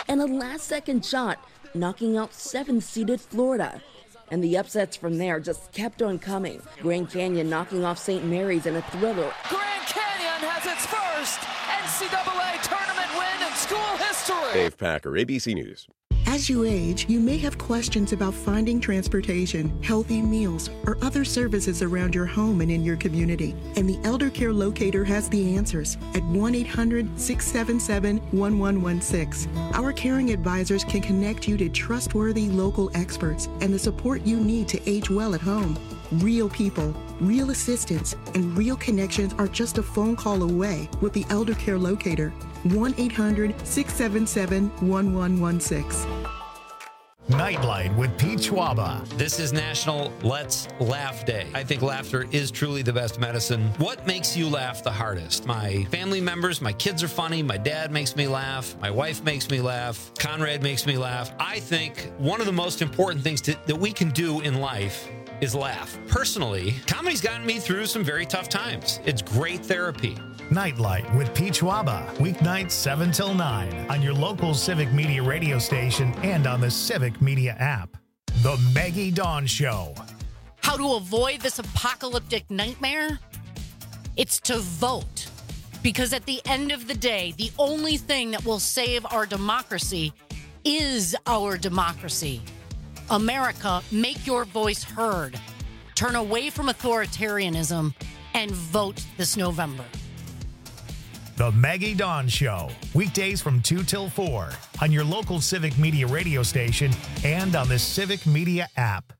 and a last-second shot, knocking out 7-seeded Florida. And the upsets from there just kept on coming. Grand Canyon knocking off St. Mary's in a thriller. Grand Canyon has its first NCAA tournament win in school history. Dave Packer, ABC News. As you age, you may have questions about finding transportation, healthy meals, or other services around your home and in your community. And the Elder Care Locator has the answers at 1-800-677-1116. Our caring advisors can connect you to trustworthy local experts and the support you need to age well at home. Real people, real assistance, and real connections are just a phone call away with the Elder Care Locator. 1-800-677-1116. Nightlight with Pete Schwaba. This is National Let's Laugh Day. I think laughter is truly the best medicine. What makes you laugh the hardest? My family members, my kids are funny, my dad makes me laugh, my wife makes me laugh, Conrad makes me laugh. I think one of the most important things that we can do in life is laugh. Personally, comedy's gotten me through some very tough times. It's great therapy. Nightlight with Pete Schwaba, weeknights 7 till 9 on your local Civic Media radio station and on the Civic Media app. The Maggie Dawn Show. How to avoid this apocalyptic nightmare? It's to vote. Because at the end of the day, the only thing that will save our democracy is our democracy. America, make your voice heard. Turn away from authoritarianism and vote this November. The Maggie Dawn Show, weekdays from 2 till 4 on your local Civic Media radio station and on the Civic Media app.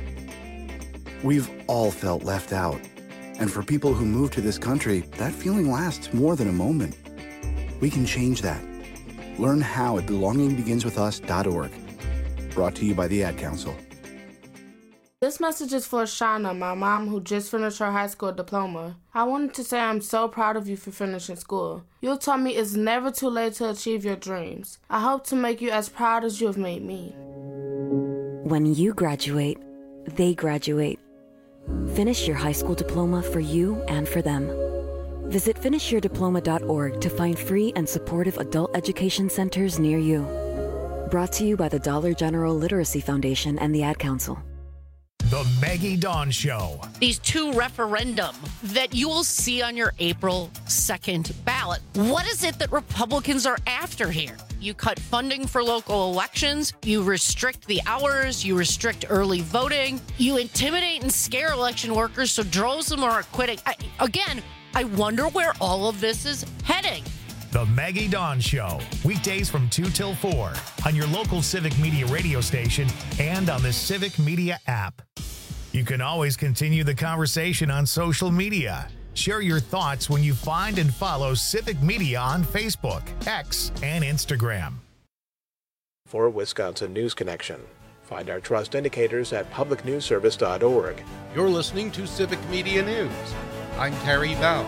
We've all felt left out. And for people who move to this country, that feeling lasts more than a moment. We can change that. Learn how at belongingbeginswithus.org. Brought to you by the Ad Council. This message is for Shauna, my mom, who just finished her high school diploma. I wanted to say I'm so proud of you for finishing school. You taught me it's never too late to achieve your dreams. I hope to make you as proud as you have made me. When you graduate, they graduate. Finish your high school diploma for you and for them. Visit finishyourdiploma.org to find free and supportive adult education centers near you. Brought to you by the Dollar General Literacy Foundation and the Ad Council. The Maggie Dawn Show. These two referendum that you will see on your April 2nd ballot. What is it that Republicans are after here? You cut funding for local elections, you restrict the hours, you restrict early voting, you intimidate and scare election workers so droves of them are quitting. I wonder where all of this is heading. The Maggie Dawn Show, weekdays from 2 till 4 on your local Civic Media radio station and on the Civic Media app. You can always continue the conversation on social media. Share your thoughts when you find and follow Civic Media on Facebook, X, and Instagram. For Wisconsin News Connection, find our trust indicators at publicnewsservice.org. You're listening to Civic Media News. I'm Terry Bell.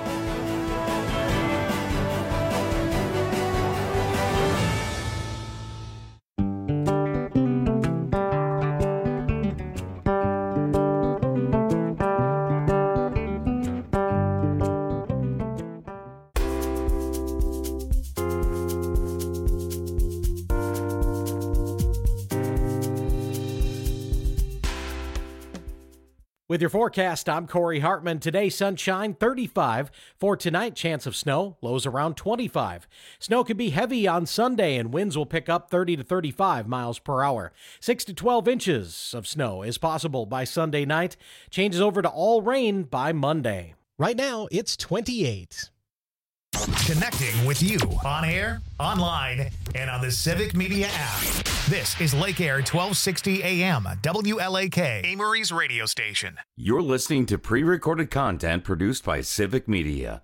With your forecast, I'm Corey Hartman. Today, sunshine, 35. For tonight, chance of snow, lows around 25. Snow could be heavy on Sunday, and winds will pick up 30 to 35 miles per hour. 6 to 12 inches of snow is possible by Sunday night. Changes over to all rain by Monday. Right now, it's 28. Connecting with you on air, online, and on the Civic Media app. This is Lake Air 1260 AM, WLAK, Amory's radio station. You're listening to pre-recorded content produced by Civic Media.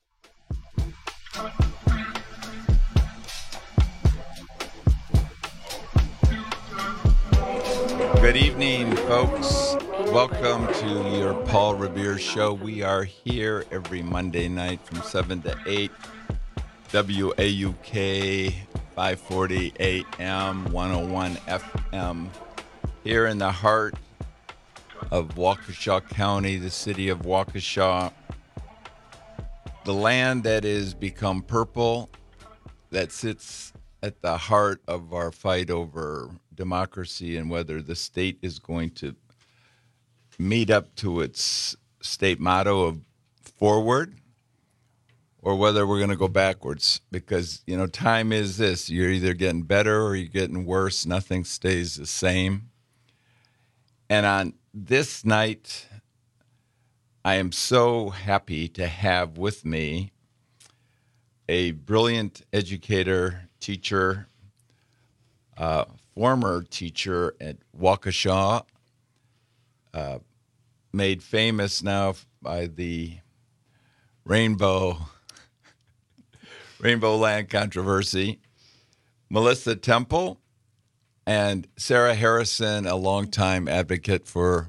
Good evening, folks. Welcome to your Paul Revere Show. We are here every Monday night from 7 to 8. WAUK 540 AM 101 FM here in the heart of Waukesha County, the city of Waukesha, the land that has become purple, that sits at the heart of our fight over democracy and whether the state is going to meet up to its state motto of forward or whether we're going to go backwards. Because, time is this. You're either getting better or you're getting worse. Nothing stays the same. And on this night, I am so happy to have with me a brilliant educator, teacher, former teacher at Waukesha, made famous now by the Rainbow Land controversy, Melissa Temple, and Sarah Harrison, a longtime advocate for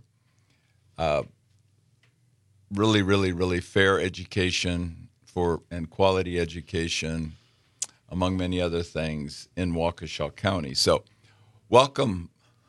really, really, really fair education and quality education, among many other things, in Waukesha County. So, welcome.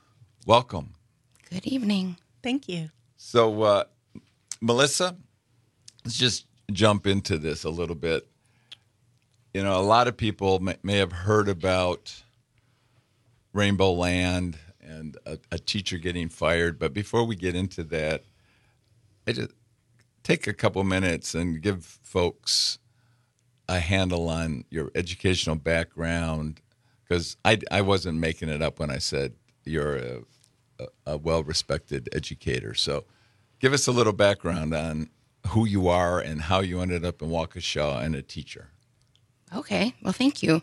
Good evening. Thank you. So, Melissa, let's just jump into this a little bit. A lot of people may have heard about Rainbow Land and a teacher getting fired, but before we get into that, I just take a couple minutes and give folks a handle on your educational background, because I wasn't making it up when I said you're a well-respected educator. So give us a little background on who you are and how you ended up in Waukesha and a teacher. Okay. Well, thank you.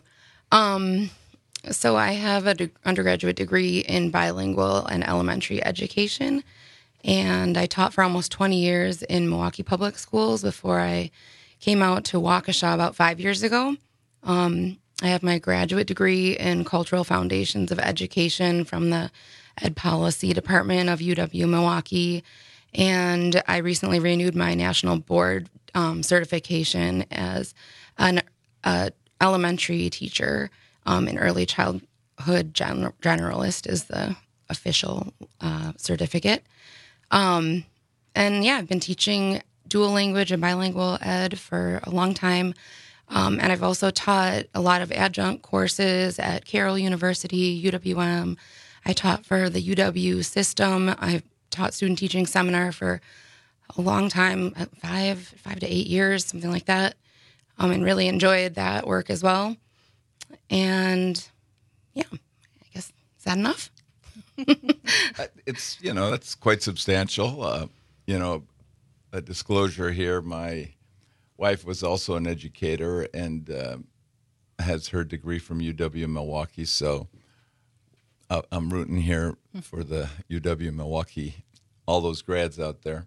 So I have an undergraduate degree in bilingual and elementary education, and I taught for almost 20 years in Milwaukee Public Schools before I came out to Waukesha about 5 years ago. I have my graduate degree in Cultural Foundations of Education from the Ed Policy Department of UW-Milwaukee, and I recently renewed my national board certification as an elementary teacher. An early childhood generalist is the official certificate. And I've been teaching dual language and bilingual ed for a long time. And I've also taught a lot of adjunct courses at Carroll University, UWM. I taught for the UW system. I've taught student teaching seminar for a long time, 5 to 8 years, something like that. And really enjoyed that work as well. And I guess, is that enough? It's, that's quite substantial. A disclosure here, my wife was also an educator and has her degree from UW-Milwaukee. So I'm rooting here for the UW-Milwaukee, all those grads out there.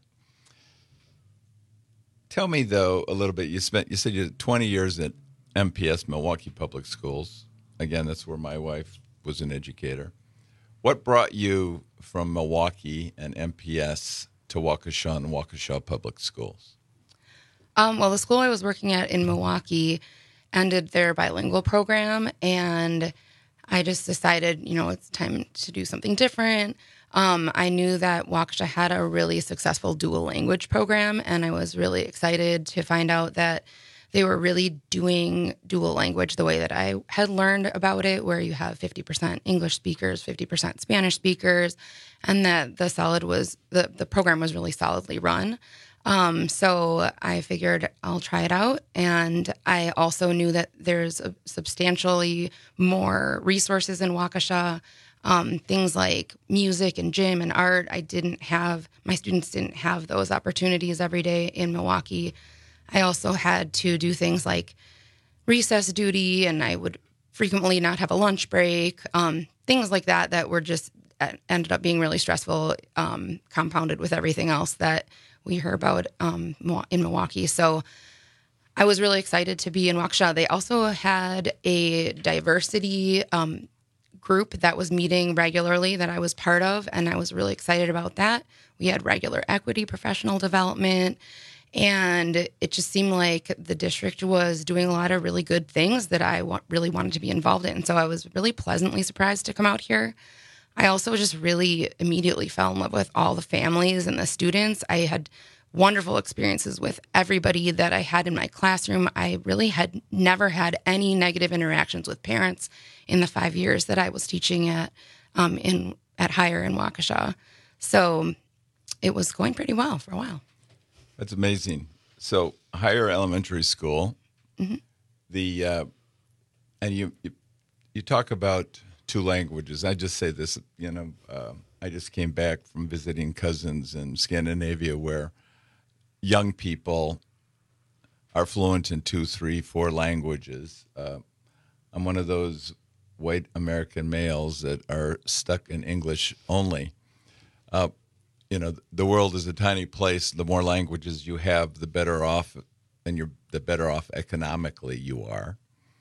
Tell me, though, a little bit. You said you had 20 years at MPS, Milwaukee Public Schools. Again, that's where my wife was an educator. What brought you from Milwaukee and MPS to Waukesha and Waukesha Public Schools? Well, the school I was working at in Milwaukee ended their bilingual program, and I just decided, it's time to do something different. I knew that Waukesha had a really successful dual language program, and I was really excited to find out that they were really doing dual language the way that I had learned about it, where you have 50% English speakers, 50% Spanish speakers, and that the program was really solidly run. So I figured I'll try it out. And I also knew that there's substantially more resources in Waukesha, things like music and gym and art. My students didn't have those opportunities every day in Milwaukee. I also had to do things like recess duty, and I would frequently not have a lunch break, things like that were just ended up being really stressful, compounded with everything else that we heard about in Milwaukee. So I was really excited to be in Waukesha. They also had a diversity group that was meeting regularly that I was part of, and I was really excited about that. We had regular equity, professional development, and it just seemed like the district was doing a lot of really good things that I really wanted to be involved in. So I was really pleasantly surprised to come out here. I also just really immediately fell in love with all the families and the students. I had wonderful experiences with everybody that I had in my classroom. I really had never had any negative interactions with parents in the 5 years that I was teaching at Higher in Waukesha. So it was going pretty well for a while. That's amazing. So Higher Elementary School, Mm-hmm. And you talk about 2 languages. I just say this, I just came back from visiting cousins in Scandinavia where young people are fluent in 2, 3, 4 languages. I'm one of those white American males that are stuck in English only. The world is a tiny place. The more languages you have, the better off, and the better off economically you are.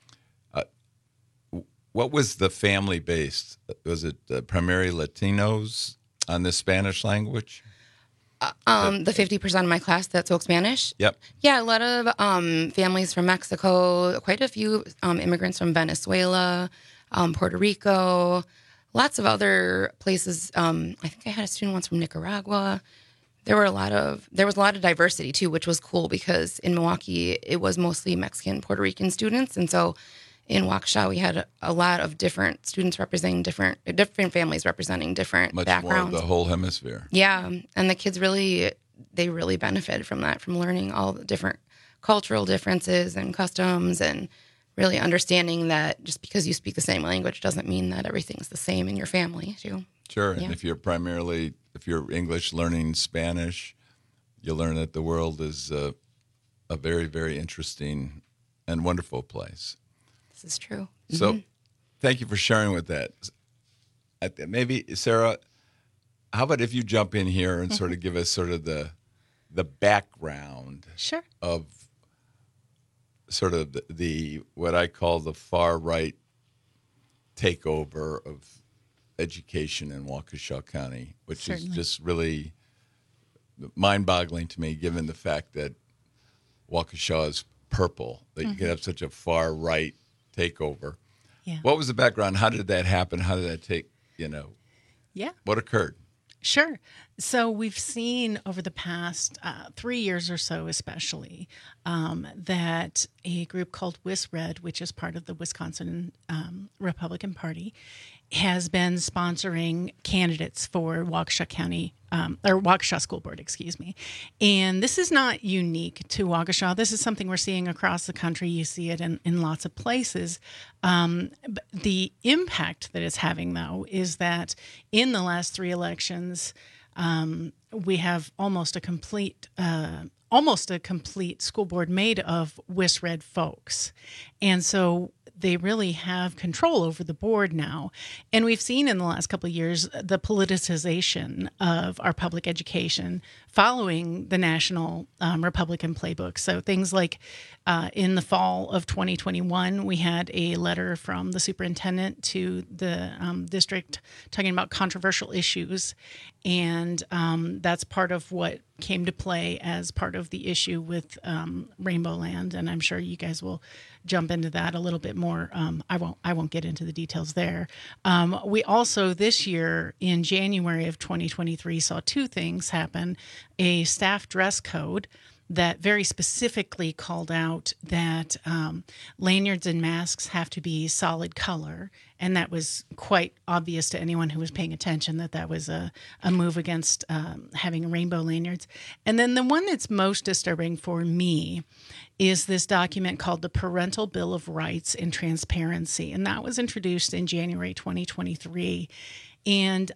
What was the family based? Was it primarily Latinos on the Spanish language? The 50% of my class that spoke Spanish? Yep. Yeah, a lot of families from Mexico, quite a few immigrants from Venezuela, Puerto Rico, lots of other places. I think I had a student once from Nicaragua. There was a lot of diversity too, which was cool because in Milwaukee it was mostly Mexican, Puerto Rican students, and so in Waukesha we had a lot of different students representing different families representing different backgrounds. More of the whole hemisphere. Yeah, and the kids really benefited from that, from learning all the different cultural differences and customs, and really understanding that just because you speak the same language doesn't mean that everything's the same in your family too. Sure, Yeah. and if you're English learning Spanish, you learn that the world is a very, very interesting and wonderful place. This is true. So thank you for sharing with that. Maybe, Sarah, how about if you jump in here and sort of give us sort of the background of sort of the what I call the far right takeover of education in Waukesha County, which is just really mind-boggling to me, given the fact that Waukesha is purple, that you could have such a far right takeover. Yeah. What was the background? How did that happen? How did that take, what occurred? Sure. So we've seen over the past 3 years or so, especially, that a group called WisRed, which is part of the Wisconsin Republican Party, has been sponsoring candidates for Waukesha County, or Waukesha School Board, excuse me. And this is not unique to Waukesha. This is something we're seeing across the country. You see it in lots of places. But the impact that it's having, though, is that in the last 3 elections, we have almost a complete school board made of WisRed folks. And so they really have control over the board now. And we've seen in the last couple of years the politicization of our public education following the national Republican playbook. So things like in the fall of 2021, we had a letter from the superintendent to the district talking about controversial issues. And that's part of what came to play as part of the issue with Rainbow Land. And I'm sure you guys will jump into that a little bit more. I won't get into the details there. We also this year in January of 2023 saw 2 things happen: a staff dress code that very specifically called out that lanyards and masks have to be solid color. And that was quite obvious to anyone who was paying attention that was a move against having rainbow lanyards. And then the one that's most disturbing for me is this document called the Parental Bill of Rights and Transparency. And that was introduced in January 2023. And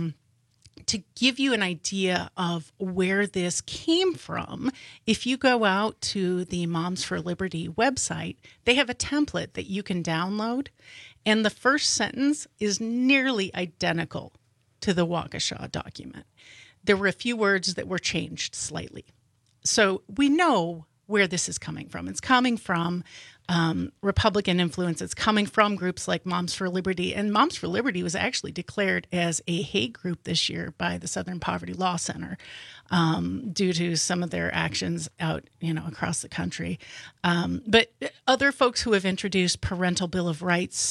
to give you an idea of where this came from, if you go out to the Moms for Liberty website, they have a template that you can download, and the first sentence is nearly identical to the Waukesha document. There were a few words that were changed slightly. So we know where this is coming from. It's coming from Republican influence. It's coming from groups like Moms for Liberty. And Moms for Liberty was actually declared as a hate group this year by the Southern Poverty Law Center due to some of their actions out, across the country. But other folks who have introduced Parental Bill of Rights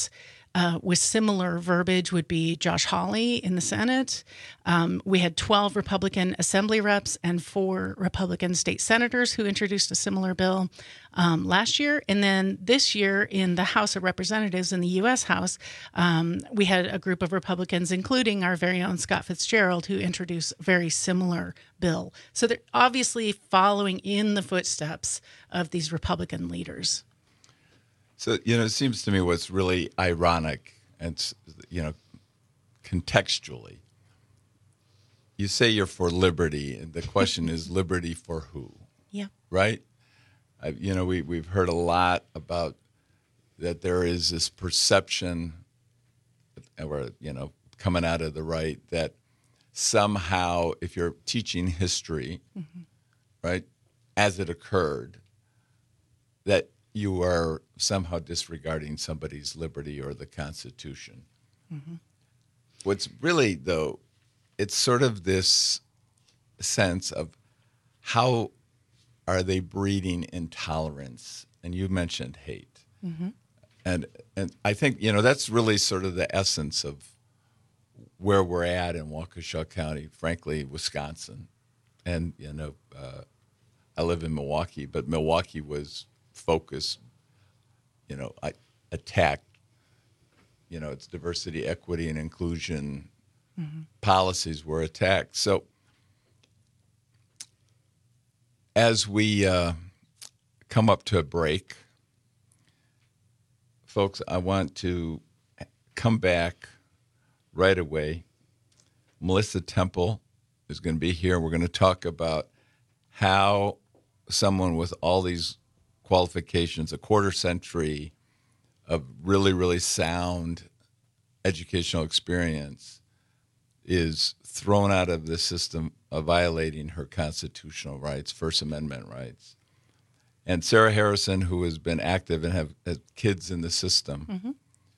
with similar verbiage would be Josh Hawley in the Senate. We had 12 Republican Assembly reps and 4 Republican state senators who introduced a similar bill last year. And then this year in the House of Representatives in the U.S. House, we had a group of Republicans, including our very own Scott Fitzgerald, who introduced a very similar bill. So they're obviously following in the footsteps of these Republican leaders. So, it seems to me what's really ironic, and, contextually, you say you're for liberty, and the question is liberty for who? Yeah. Right? We've heard a lot about that there is this perception, or, coming out of the right, that somehow if you're teaching history, right, as it occurred, that you are somehow disregarding somebody's liberty or the Constitution. What's really, though, it's sort of this sense of how are they breeding intolerance? And you mentioned hate. And I think, that's really sort of the essence of where we're at in Waukesha County, frankly, Wisconsin. And, I live in Milwaukee, but Milwaukee was focused, attacked, its diversity, equity, and inclusion policies were attacked. So as we come up to a break, folks, I want to come back right away. Melissa Temple is going to be here. We're going to talk about how someone with all these qualifications, a quarter century of really, really sound educational experience, is thrown out of the system of violating her constitutional rights, First Amendment rights. And Sarah Harrison, who has been active and have kids in the system.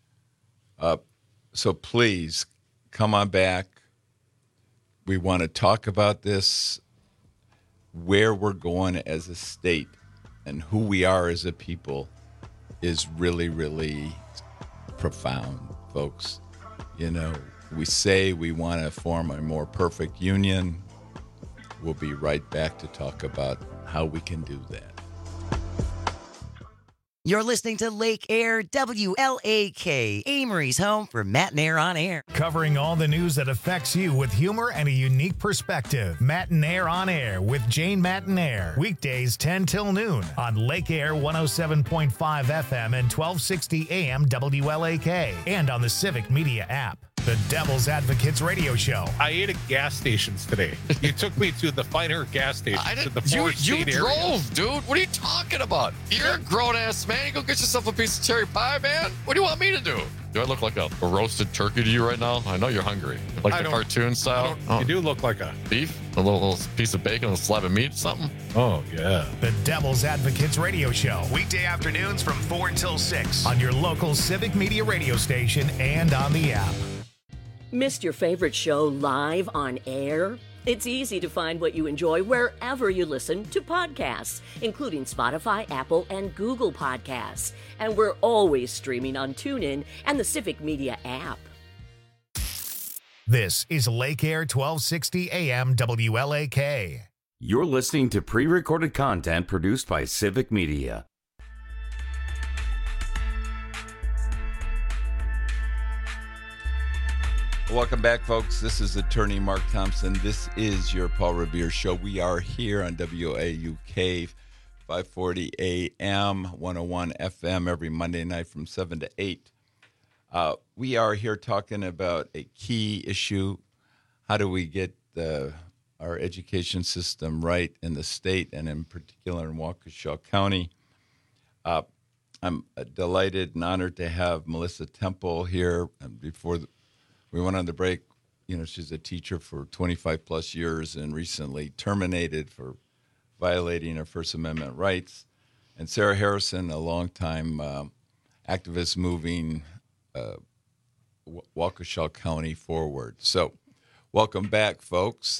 So please come on back. We want to talk about this, where we're going as a state and who we are as a people is really, really profound, folks. We say we want to form a more perfect union. We'll be right back to talk about how we can do that. You're listening to Lake Air WLAK, Amory's home for Matt and Air on Air. Covering all the news that affects you with humor and a unique perspective. Matt and Air on Air with Jane Matt and Air. Weekdays 10 till noon on Lake Air 107.5 FM and 1260 AM WLAK. And on the Civic Media app. The Devil's Advocates radio show. I ate at gas stations today. You took me to the finer gas stations. You drove, dude. What are you talking about? You're a grown-ass man. You go get yourself a piece of cherry pie, man. What do you want me to do? Do I look like a roasted turkey to you right now? I know you're hungry. Like the cartoon style? You do look like a... Beef? A little piece of bacon, a slab of meat, something? Oh, yeah. The Devil's Advocates radio show. Weekday afternoons from 4 until 6 on your local Civic Media radio station and on the app. Missed your favorite show live on air? It's easy to find what you enjoy wherever you listen to podcasts, including Spotify, Apple, and Google Podcasts. And we're always streaming on TuneIn and the Civic Media app. This is Lake Air 1260 AM WLAK. You're listening to pre-recorded content produced by Civic Media. Welcome back, folks. This is attorney Mark Thompson. This is your Paul Revere Show. We are here on WAUK 540 AM, 101 FM every Monday night from 7 to 8. We are here talking about a key issue. How do we get our education system right in the state and in particular in Waukesha County? I'm delighted and honored to have Melissa Temple here. Before we went on the break, she's a teacher for 25 plus years and recently terminated for violating her First Amendment rights. And Sarah Harrison, a longtime activist moving Waukesha County forward. So welcome back, folks.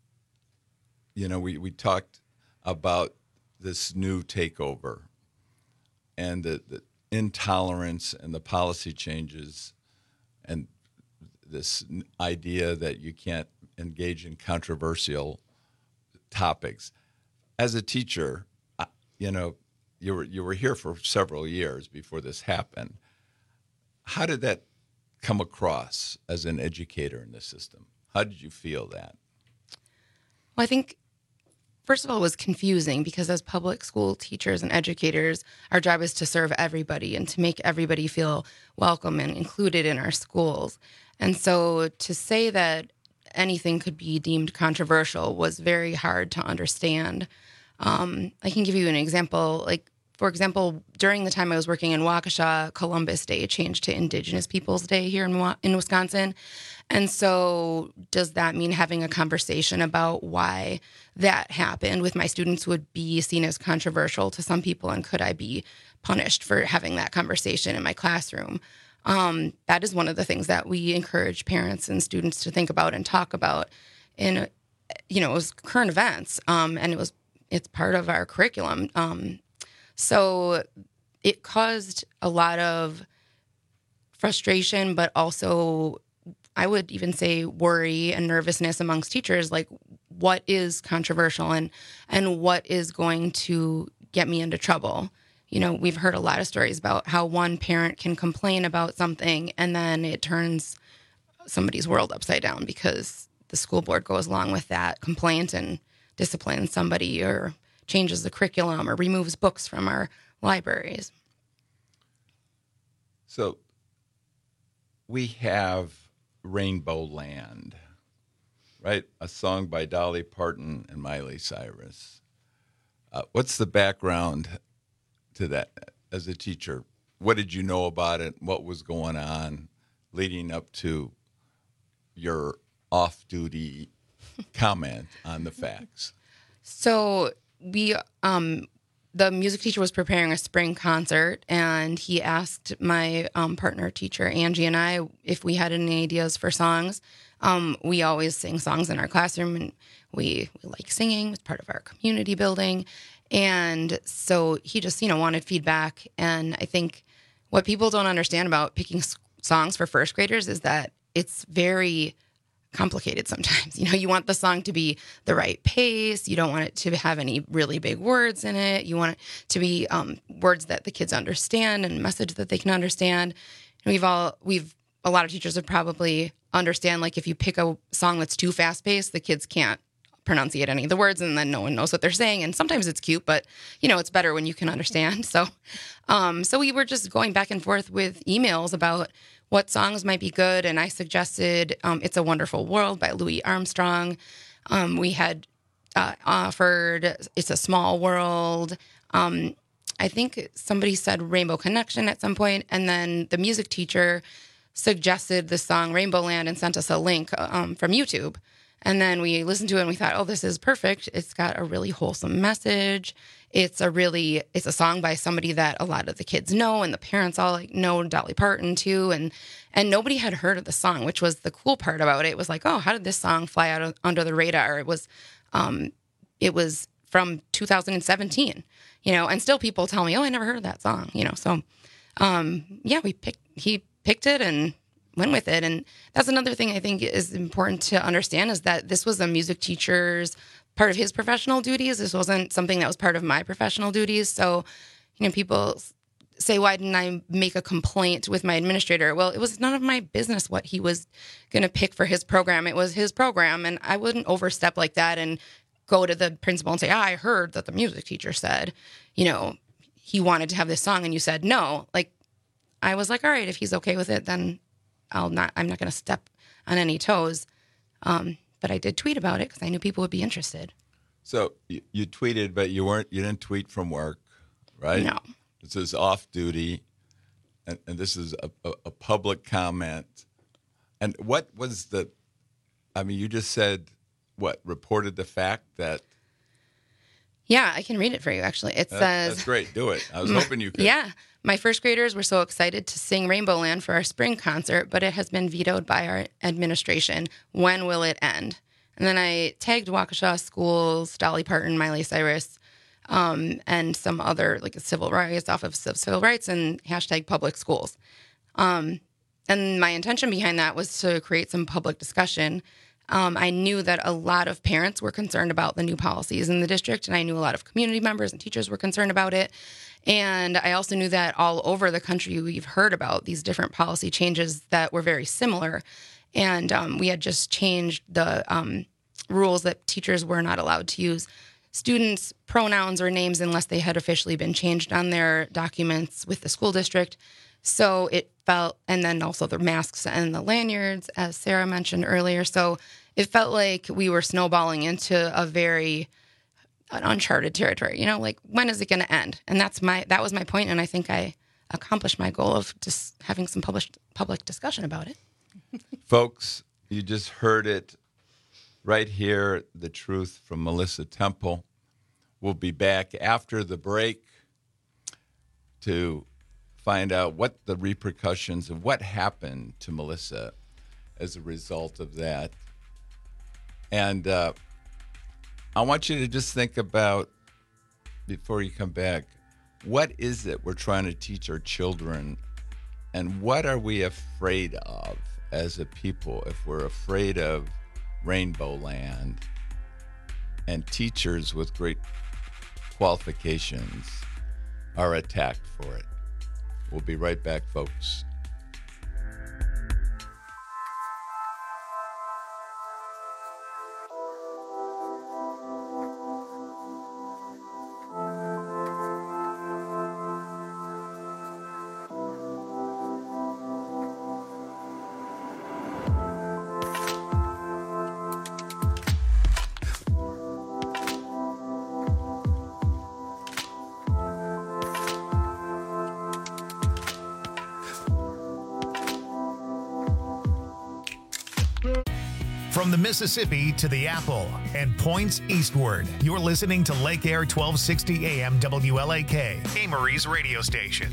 We talked about this new takeover and the intolerance and the policy changes and this idea that you can't engage in controversial topics. As a teacher, you were here for several years before this happened. How did that come across as an educator in the system? How did you feel that? Well, I think, first of all, it was confusing because as public school teachers and educators, our job is to serve everybody and to make everybody feel welcome and included in our schools. And so to say that anything could be deemed controversial was very hard to understand. I can give you an example. For example, during the time I was working in Waukesha, Columbus Day changed to Indigenous Peoples Day here in Wisconsin. And so does that mean having a conversation about why that happened with my students would be seen as controversial to some people? And could I be punished for having that conversation in my classroom? That is one of the things that we encourage parents and students to think about and talk about in, it was current events. And it's part of our curriculum. So it caused a lot of frustration, but also I would even say worry and nervousness amongst teachers, like what is controversial and what is going to get me into trouble. We've heard a lot of stories about how one parent can complain about something and then it turns somebody's world upside down because the school board goes along with that complaint and disciplines somebody or changes the curriculum or removes books from our libraries. So we have Rainbow Land, right? A song by Dolly Parton and Miley Cyrus. What's the background to that as a teacher? What did you know about it? What was going on leading up to your off-duty comment on the facts? So we, the music teacher was preparing a spring concert, and he asked my partner teacher, Angie, and I if we had any ideas for songs. We always sing songs in our classroom, and we like singing. It's part of our community building. And so he just, wanted feedback. And I think what people don't understand about picking songs for first graders is that it's very complicated sometimes. You want the song to be the right pace. You don't want it to have any really big words in it. You want it to be words that the kids understand and message that they can understand. And a lot of teachers would probably understand, like, if you pick a song that's too fast paced, the kids can't pronunciate any of the words and then no one knows what they're saying. And sometimes it's cute, but it's better when you can understand. So, so we were just going back and forth with emails about what songs might be good. And I suggested It's a Wonderful World by Louis Armstrong. We had offered It's a Small World. I think somebody said Rainbow Connection at some point. And then the music teacher suggested the song Rainbow Land and sent us a link from YouTube. And then we listened to it and we thought, oh, this is perfect. It's got a really wholesome message. It's a song by somebody that a lot of the kids know, and the parents all know Dolly Parton too. And nobody had heard of the song, which was the cool part about it. It was like, oh, how did this song fly out under the radar? It was from 2017, and still people tell me, oh, I never heard of that song, So, he picked it and went with it. And that's another thing I think is important to understand, is that this was a music teacher's part of his professional duties. This wasn't something that was part of my professional duties. So, people say, why didn't I make a complaint with my administrator? Well, it was none of my business what he was going to pick for his program. It was his program, and I wouldn't overstep like that and go to the principal and say, I heard that the music teacher said, he wanted to have this song and you said no. Like, I was like, all right, if he's okay with it, then I'm not going to step on any toes. But I did tweet about it because I knew people would be interested. So you tweeted, but you didn't tweet from work, right? No. This is off duty, and this is a public comment. And what was you just said, reported the fact that? Yeah, I can read it for you, actually. It says... That's great. Do it. I was hoping you could. Yeah. My first graders were so excited to sing Rainbow Land for our spring concert, but it has been vetoed by our administration. When will it end? And then I tagged Waukesha schools, Dolly Parton, Miley Cyrus. and some other, like a civil rights, Office of Civil Rights, and hashtag public schools. And my intention behind that was to create some public discussion. I knew that a lot of parents were concerned about the new policies in the district, and I knew a lot of community members and teachers were concerned about it. And I also knew that all over the country, we've heard about these different policy changes that were very similar. And we had just changed the rules that teachers were not allowed to use students' pronouns or names unless they had officially been changed on their documents with the school district. So it felt, and then also the masks and the lanyards, as Sarah mentioned earlier. So it felt like we were snowballing into an uncharted territory, you know, like when is it going to end? And that was my point, and I think I accomplished my goal of just having some public discussion about it. Folks, you just heard it right here, the truth from Melissa Temple. We'll be back after the break to find out what the repercussions of what happened to Melissa as a result of that. And I want you to just think about, before you come back, what is it we're trying to teach our children, and what are we afraid of as a people if we're afraid of Rainbow Land and teachers with great qualifications are attacked for it? We'll be right back, folks. From the Mississippi to the Apple and points eastward, you're listening to Lake Air 1260 AM WLAK, Amory's radio station.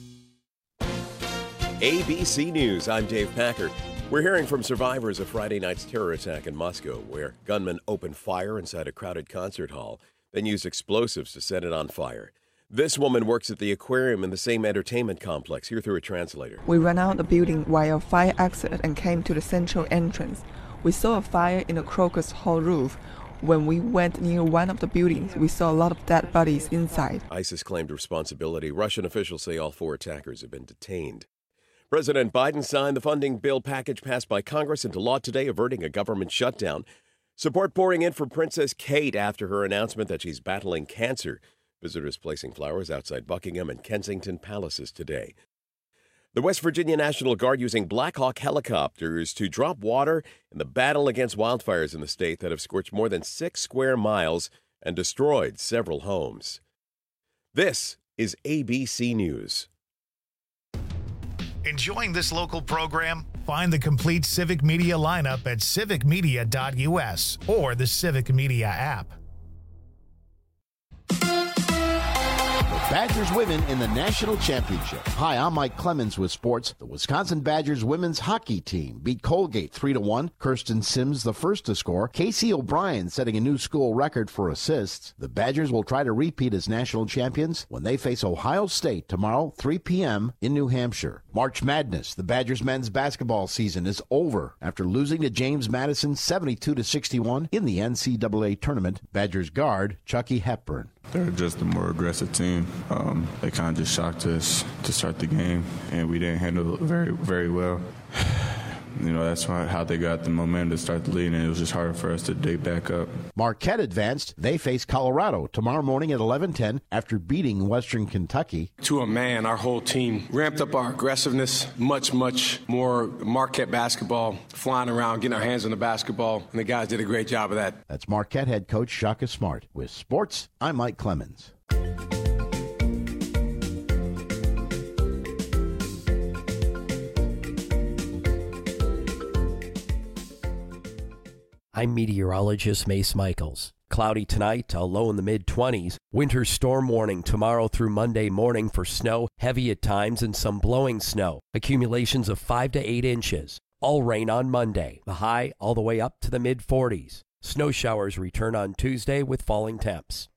ABC News, I'm Dave Packard. We're hearing from survivors of Friday night's terror attack in Moscow, where gunmen opened fire inside a crowded concert hall, then used explosives to set it on fire. This woman works at the aquarium in the same entertainment complex. Here through a translator. We ran out the building via a fire exit and came to the central entrance. We saw a fire in the Crocus Hall roof. When we went near one of the buildings, we saw a lot of dead bodies inside. ISIS claimed responsibility. Russian officials say all 4 attackers have been detained. President Biden signed the funding bill package passed by Congress into law today, averting a government shutdown. Support pouring in for Princess Kate after her announcement that she's battling cancer. Visitors placing flowers outside Buckingham and Kensington Palaces today. The West Virginia National Guard using Black Hawk helicopters to drop water in the battle against wildfires in the state that have scorched more than 6 square miles and destroyed several homes. This is ABC News. Enjoying this local program? Find the complete Civic Media lineup at civicmedia.us or the Civic Media app. Badgers women in the national championship. Hi, I'm Mike Clemens with sports. The Wisconsin Badgers women's hockey team beat Colgate 3-1. Kirsten Sims the first to score. Casey O'Brien setting a new school record for assists. The Badgers will try to repeat as national champions when they face Ohio State tomorrow, 3 p.m. in New Hampshire. March Madness. The Badgers men's basketball season is over after losing to James Madison 72-61 in the NCAA tournament. Badgers guard Chucky Hepburn. They're just a more aggressive team. They kind of just shocked us to start the game, and we didn't handle it very, very well. You know, that's how they got the momentum to start the lead, and it was just hard for us to dig back up. Marquette advanced. They face Colorado tomorrow morning at 11:10 after beating Western Kentucky. To a man, our whole team ramped up our aggressiveness, much more Marquette basketball, flying around, getting our hands on the basketball, and the guys did a great job of that. That's Marquette head coach Shaka Smart. With sports, I'm Mike Clemens. I'm meteorologist Mace Michaels. Cloudy tonight, a low in the mid-20s. Winter storm warning tomorrow through Monday morning for snow, heavy at times, and some blowing snow. Accumulations of 5 to 8 inches. All rain on Monday. The high all the way up to the mid-40s. Snow showers return on Tuesday with falling temps.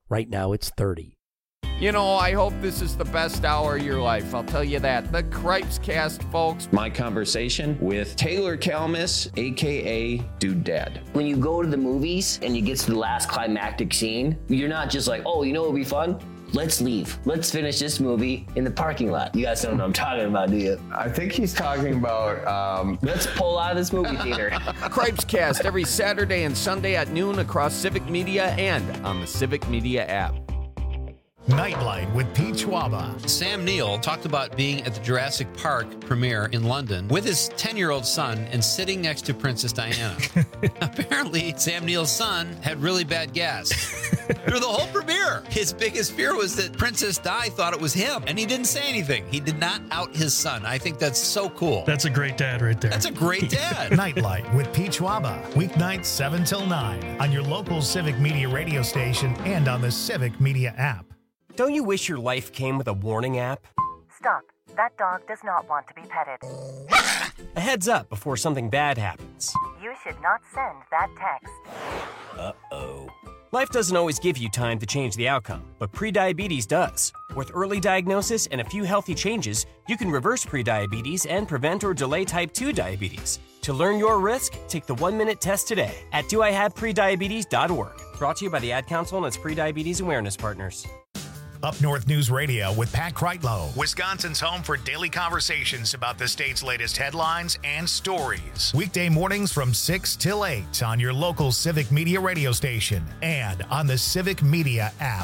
Right now it's 30. You know, I hope this is the best hour of your life. I'll tell you that. The Cripes Cast, folks. My conversation with Taylor Kalmus, a.k.a. Dude Dad. When you go to the movies and you get to the last climactic scene, you're not just like, oh, you know what would be fun? Let's leave. Let's finish this movie in the parking lot. You guys don't know what I'm talking about, do you? I think he's talking about... Let's pull out of this movie theater. Cripes Cast every Saturday and Sunday at noon across Civic Media and on the Civic Media app. Nightlight with Pete Schwaba. Sam Neill talked about being at the Jurassic Park premiere in London with his 10-year-old son and sitting next to Princess Diana. Apparently, Sam Neill's son had really bad gas. Through the whole premiere, his biggest fear was that Princess Di thought it was him, and he didn't say anything. He did not out his son. I think that's so cool. That's a great dad right there. That's a great dad. Nightlight with Pete Schwaba. Weeknights 7 till 9 on your local Civic Media radio station and on the Civic Media app. Don't you wish your life came with a warning app? Stop. That dog does not want to be petted. A heads up before something bad happens. You should not send that text. Uh-oh. Life doesn't always give you time to change the outcome, but prediabetes does. With early diagnosis and a few healthy changes, you can reverse prediabetes and prevent or delay type 2 diabetes. To learn your risk, take the 1-minute test today at doihaveprediabetes.org. Brought to you by the Ad Council and its prediabetes awareness partners. Up North News Radio with Pat Kreitlow, Wisconsin's home for daily conversations about the state's latest headlines and stories. Weekday mornings from 6 till 8 on your local Civic Media radio station and on the Civic Media app.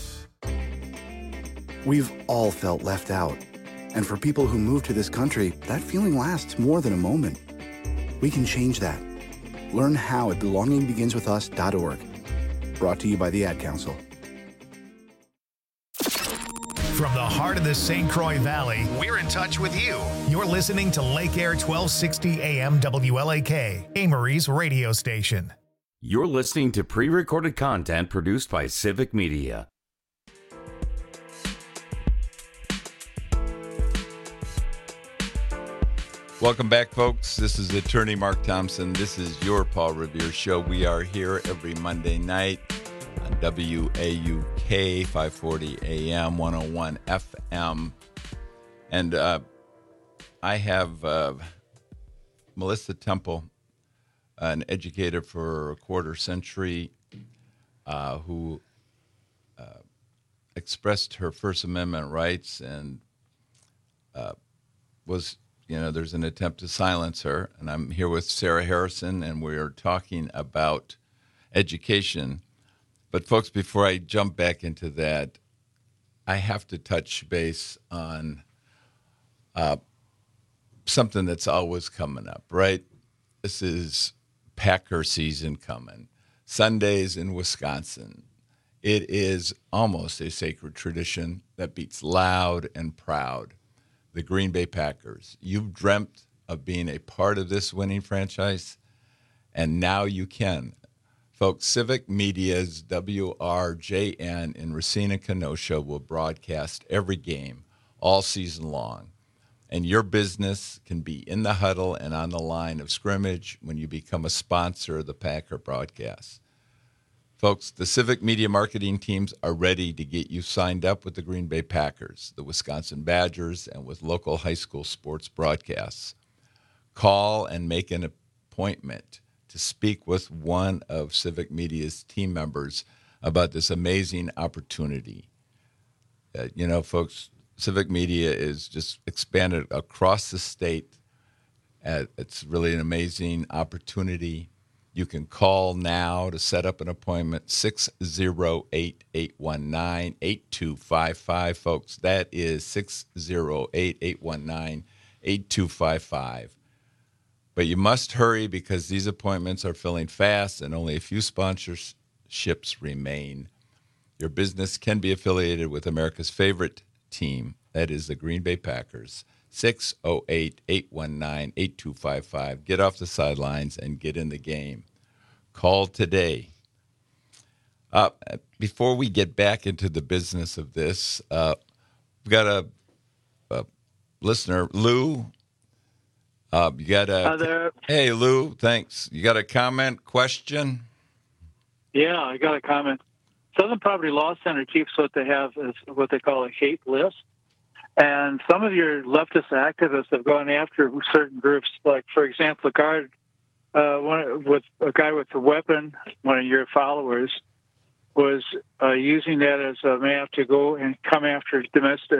We've all felt left out. And for people who move to this country, that feeling lasts more than a moment. We can change that. Learn how at belongingbeginswithus.org. Brought to you by the Ad Council. From the heart of the St. Croix Valley, we're in touch with you. You're listening to Lake Air 1260 AM WLAK, Amory's radio station. You're listening to pre-recorded content produced by Civic Media. Welcome back, folks. This is attorney Mark Thompson. This is your Paul Revere Show. We are here every Monday night on WAUK 540 AM 101 FM. And I have Melissa Temple, an educator for a quarter century, who expressed her First Amendment rights and was, there's an attempt to silence her. And I'm here with Sarah Harrison, and we're talking about education. But, folks, before I jump back into that, I have to touch base on something that's always coming up, right? This is Packer season coming. Sundays in Wisconsin. It is almost a sacred tradition that beats loud and proud. The Green Bay Packers. You've dreamt of being a part of this winning franchise, and now you can. Folks, Civic Media's WRJN in Racine, Kenosha will broadcast every game all season long. And your business can be in the huddle and on the line of scrimmage when you become a sponsor of the Packer broadcast. Folks, the Civic Media marketing teams are ready to get you signed up with the Green Bay Packers, the Wisconsin Badgers, and with local high school sports broadcasts. Call and make an appointment to speak with one of Civic Media's team members about this amazing opportunity. Folks, Civic Media is just expanded across the state. It's really an amazing opportunity. You can call now to set up an appointment, 608-819-8255. Folks, that is 608-819-8255. But you must hurry because these appointments are filling fast and only a few sponsorships remain. Your business can be affiliated with America's favorite team, that is the Green Bay Packers. 608-819-8255. Get off the sidelines and get in the game. Call today. Before we get back into the business of this, we've got a listener, Lou. You got Hi there. Hey, Lou, thanks. You got a comment, question? Yeah, I got a comment. Southern Poverty Law Center keeps what they have as what they call a hate list. And some of your leftist activists have gone after certain groups, like, for example, a guy with a weapon, one of your followers, was using that as a map to go and come after domestic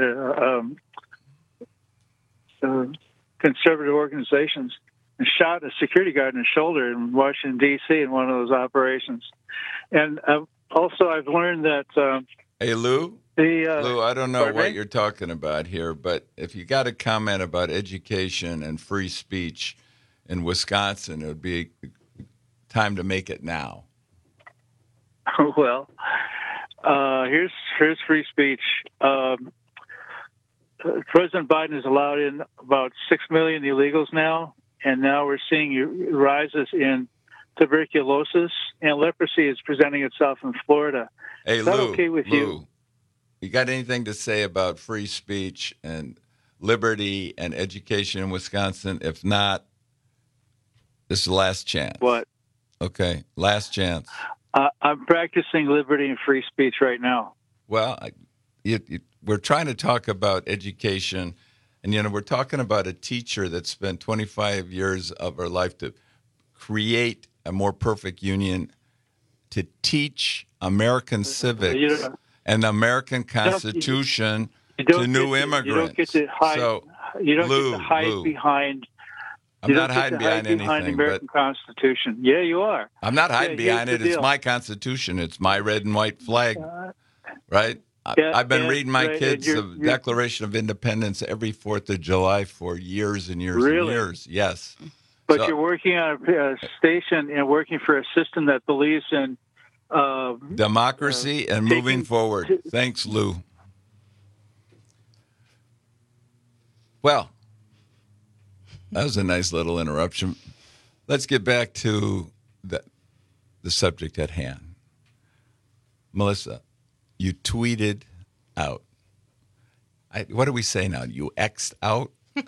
conservative organizations, and shot a security guard in the shoulder in Washington, D.C. in one of those operations. And also, I've learned that... Hey, Lou? Lou, I don't know what you're talking about here, but if you got a comment about education and free speech in Wisconsin, it would be time to make it now. Well, here's free speech. President Biden has allowed in about 6 million illegals now, and now we're seeing rises in tuberculosis, and leprosy is presenting itself in Florida. Hey, Is that Lou, okay with you? You got anything to say about free speech and liberty and education in Wisconsin? If not, this is the last chance. What? Okay, last chance. I'm practicing liberty and free speech right now. Well, we're trying to talk about education, and we're talking about a teacher that spent 25 years of her life to create a more perfect union, to teach American civics and the American Constitution to new immigrants. You don't get to hide. You don't get to hide behind. I'm not hiding behind anything. Behind the American Constitution. Yeah, you are. I'm not hiding behind it. It's my Constitution. It's my red and white flag, right? I've been reading my kids the Declaration of Independence every 4th of July for years and years and years. Yes. But you're working on a station and working for a system that believes in democracy and moving forward. Thanks, Lou. Well, that was a nice little interruption. Let's get back to the subject at hand. Melissa, you tweeted out. What do we say now? You X'd out?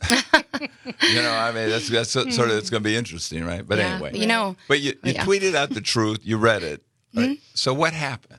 That's sort of, it's going to be interesting, right? But anyway. But you tweeted out the truth. You read it. Right? Mm-hmm. So what happened?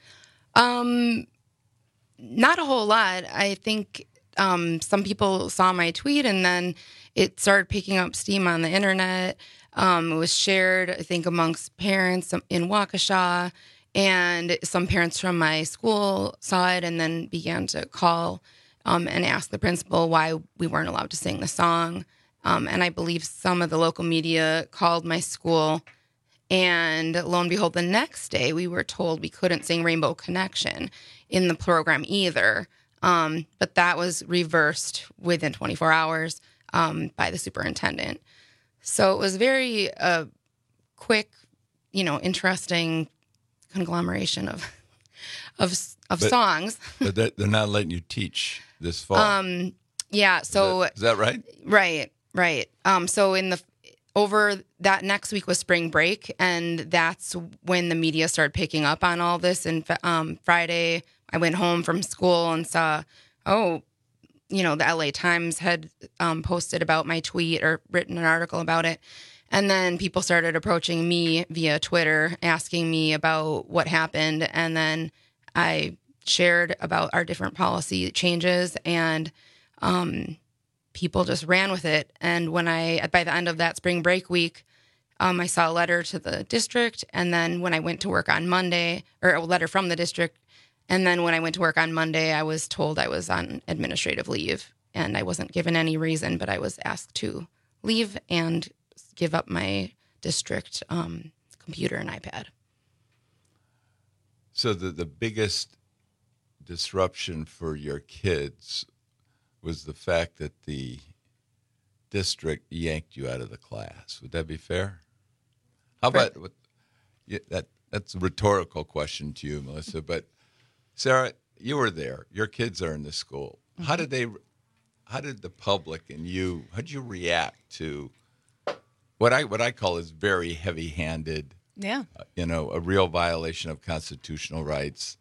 Not a whole lot. I think some people saw my tweet, and then it started picking up steam on the internet. It was shared, I think, amongst parents in Waukesha, and some parents from my school saw it and then began to call and ask the principal why we weren't allowed to sing the song. And I believe some of the local media called my school, and lo and behold, the next day we were told we couldn't sing Rainbow Connection in the program either. But that was reversed within 24 hours by the superintendent. So it was very quick, interesting conglomeration of songs. But they're not letting you teach this fall. Yeah. So is that right? Right. So over that next week was spring break, and that's when the media started picking up on all this. And Friday, I went home from school and saw, the LA Times had posted about my tweet or written an article about it. And then people started approaching me via Twitter, asking me about what happened. And then I shared about our different policy changes, and people just ran with it. And by the end of that spring break week, I saw a letter to the district. And then when I went to work on Monday, or a letter from the district, and then when I went to work on Monday, I was told I was on administrative leave, and I wasn't given any reason, but I was asked to leave and give up my district computer and iPad. So the biggest disruption for your kids was the fact that the district yanked you out of the class. Would that be fair? How about that's a rhoritorical question to you, Melissa, but Sarah, you were there. Your kids are in the school. Mm-hmm. How did the public and how did you react to what I call is very heavy-handed, a real violation of constitutional rights?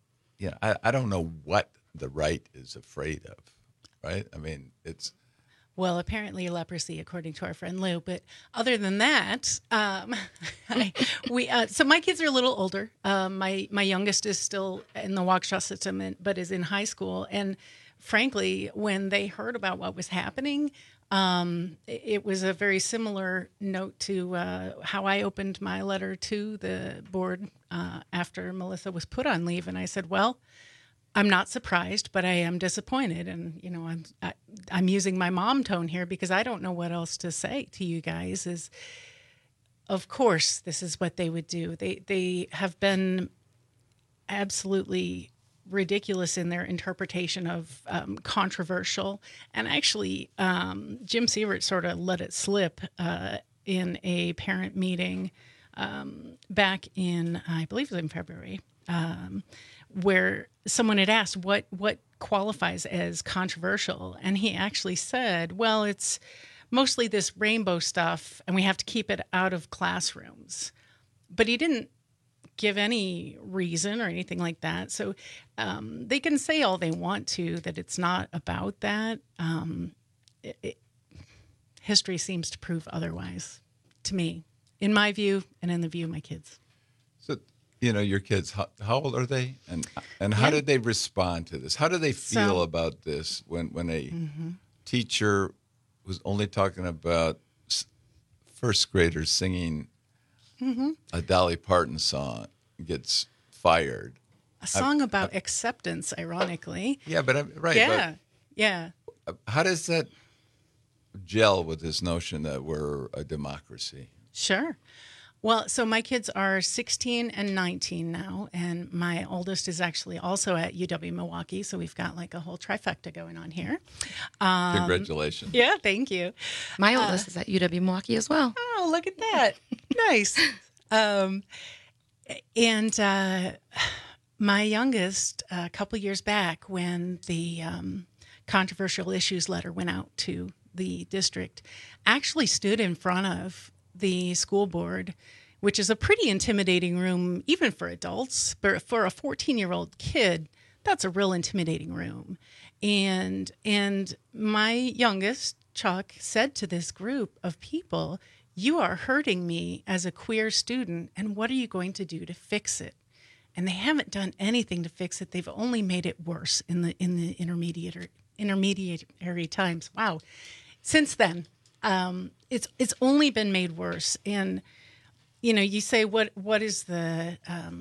I don't know what the right is afraid of, right? I mean, Well, apparently leprosy, according to our friend Lou. But other than that, so my kids are a little older. My youngest is still in the Waukesha system, but is in high school. And frankly, when they heard about what was happening, it was a very similar note to how I opened my letter to the board after Melissa was put on leave. And I said, well, I'm not surprised, but I am disappointed. And, you know, I'm using my mom tone here because I don't know what else to say to you guys is, of course, this is what they would do. They have been absolutely ridiculous in their interpretation of controversial. And actually, Jim Sievert sort of let it slip in a parent meeting back in, I believe it was in February, where someone had asked what qualifies as controversial. And he actually said, well, it's mostly this rainbow stuff, and we have to keep it out of classrooms. But he didn't give any reason or anything like that. So they can say all they want to, that it's not about that. History seems to prove otherwise, to me, in my view and in the view of my kids. So, you know, your kids, how old are they? And how did they respond to this? How do they feel about this when a teacher was only talking about first graders singing a Dolly Parton song gets fired? A song about acceptance, ironically. Yeah, but right. Yeah, but yeah. How does that gel with this notion that we're a democracy? Sure. Well, so my kids are 16 and 19 now, and my oldest is actually also at UW-Milwaukee, so we've got like a whole trifecta going on here. Congratulations. Yeah, thank you. My oldest is at UW-Milwaukee as well. Oh, look at that. Nice. And my youngest, a couple years back when the controversial issues letter went out to the district, actually stood in front of the school board, which is a pretty intimidating room, even for adults. But for a 14-year-old kid, that's a real intimidating room. And my youngest, Chuck, said to this group of people, "You are hurting me as a queer student, and what are you going to do to fix it?" And they haven't done anything to fix it. They've only made it worse in the intermediary times. Wow. Since then, it's only been made worse. And you know, you say what is the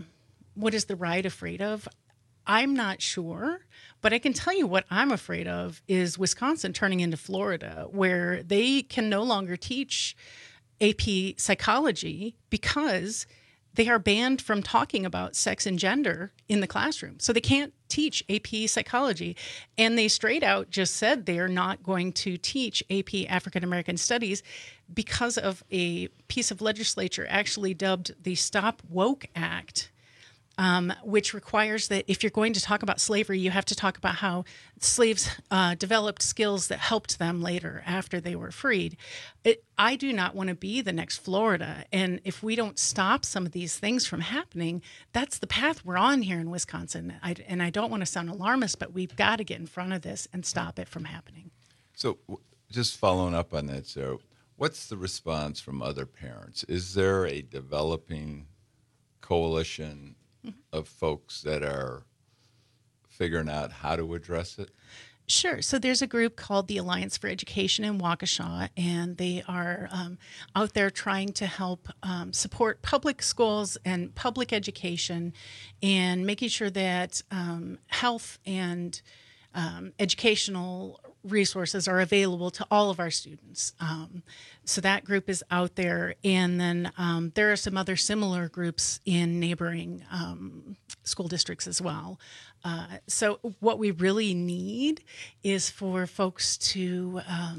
right afraid of? I'm not sure, but I can tell you what I'm afraid of is Wisconsin turning into Florida, where they can no longer teach AP psychology because they are banned from talking about sex and gender in the classroom. So they can't teach AP psychology. And they straight out just said they're not going to teach AP African American Studies because of a piece of legislature actually dubbed the Stop Woke Act, which requires that if you're going to talk about slavery, you have to talk about how slaves developed skills that helped them later after they were freed. I do not want to be the next Florida. And if we don't stop some of these things from happening, that's the path we're on here in Wisconsin. And I don't want to sound alarmist, but we've got to get in front of this and stop it from happening. So just following up on that, Sarah, what's the response from other parents? Is there a developing coalition of folks that are figuring out how to address it? Sure. So there's a group called the Alliance for Education in Waukesha, and they are out there trying to help support public schools and public education and making sure that health and educational resources are available to all of our students. So that group is out there. And then there are some other similar groups in neighboring school districts as well. So what we really need is for folks to,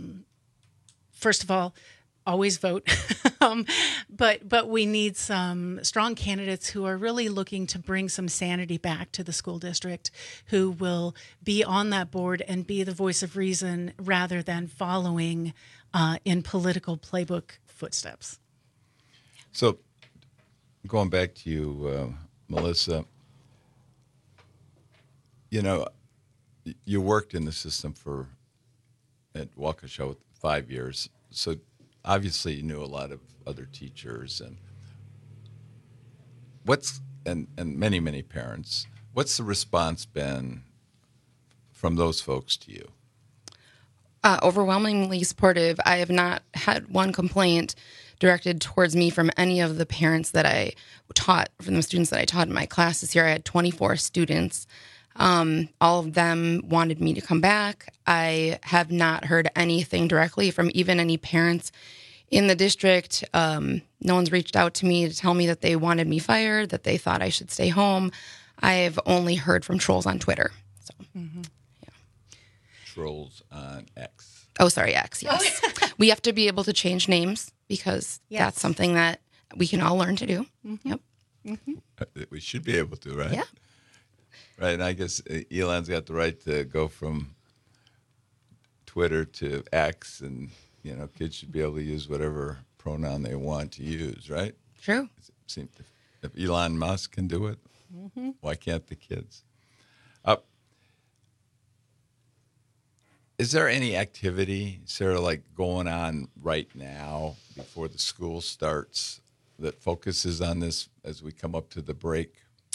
first of all, always vote. But we need some strong candidates who are really looking to bring some sanity back to the school district, who will be on that board and be the voice of reason rather than following in political playbook footsteps. So going back to you, Melissa, you know, you worked in the system for at Waukesha with 5 years. So obviously you knew a lot of other teachers and many, many parents. What's the response been from those folks to you? Overwhelmingly supportive. I have not had one complaint directed towards me from any of the parents that I taught, from the students that I taught in my class this year. I had 24 students. All of them wanted me to come back. I have not heard anything directly from even any parents in the district. No one's reached out to me to tell me that they wanted me fired, that they thought I should stay home. I've only heard from trolls on Twitter. So, Trolls on X. Oh, sorry, X, yes. We have to be able to change names because that's something that we can all learn to do. Yep. We should be able to, right? Yeah. Right, and I guess Elon's got the right to go from Twitter to X, and kids should be able to use whatever pronoun they want to use, right? True. If Elon Musk can do it, why can't the kids? Is there any activity, Sarah, like going on right now before the school starts that focuses on this as we come up to the break?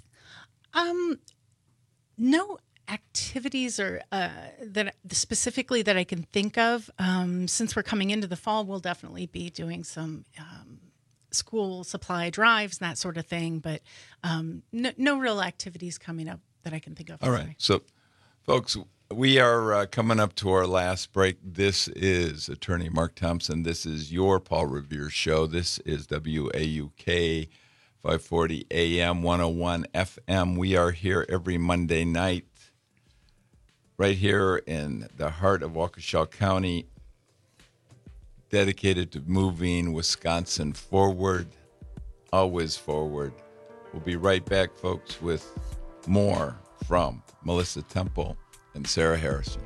No activities or that specifically that I can think of. Since we're coming into the fall, we'll definitely be doing some school supply drives and that sort of thing. But no real activities coming up that I can think of. All right. So, folks, we are coming up to our last break. This is Attorney Mark Thompson. This is your Paul Revere Show. This is WAUK 540 AM, 101 FM. We are here every Monday night, right here in the heart of Waukesha County, dedicated to moving Wisconsin forward, always forward. We'll be right back, folks, with more from Melissa Temple and Sarah Harrison.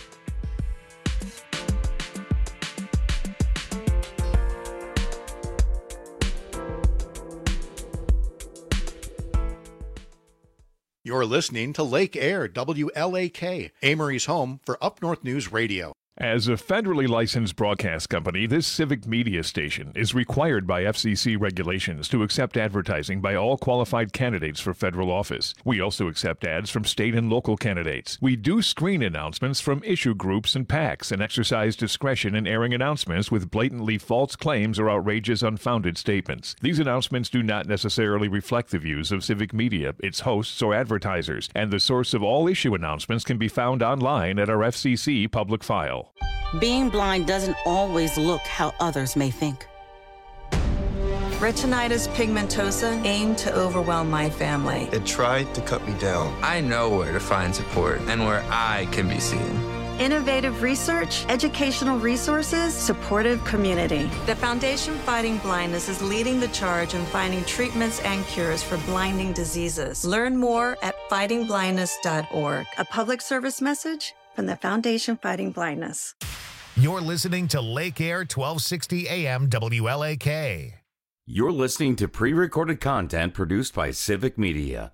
You're listening to Lake Air, WLAK, Amory's home for Up North News Radio. As a federally licensed broadcast company, this civic media station is required by FCC regulations to accept advertising by all qualified candidates for federal office. We also accept ads from state and local candidates. We do screen announcements from issue groups and PACs and exercise discretion in airing announcements with blatantly false claims or outrageous, unfounded statements. These announcements do not necessarily reflect the views of civic media, its hosts, or advertisers, and the source of all issue announcements can be found online at our FCC public file. Being blind doesn't always look how others may think. Retinitis pigmentosa aimed to overwhelm my family. It tried to cut me down. I know where to find support and where I can be seen. Innovative research, educational resources, supportive community. The Foundation Fighting Blindness is leading the charge in finding treatments and cures for blinding diseases. Learn more at fightingblindness.org. A public service message from the Foundation Fighting Blindness. You're listening to Lake Air 1260 AM WLAK. You're listening to pre-recorded content produced by Civic Media.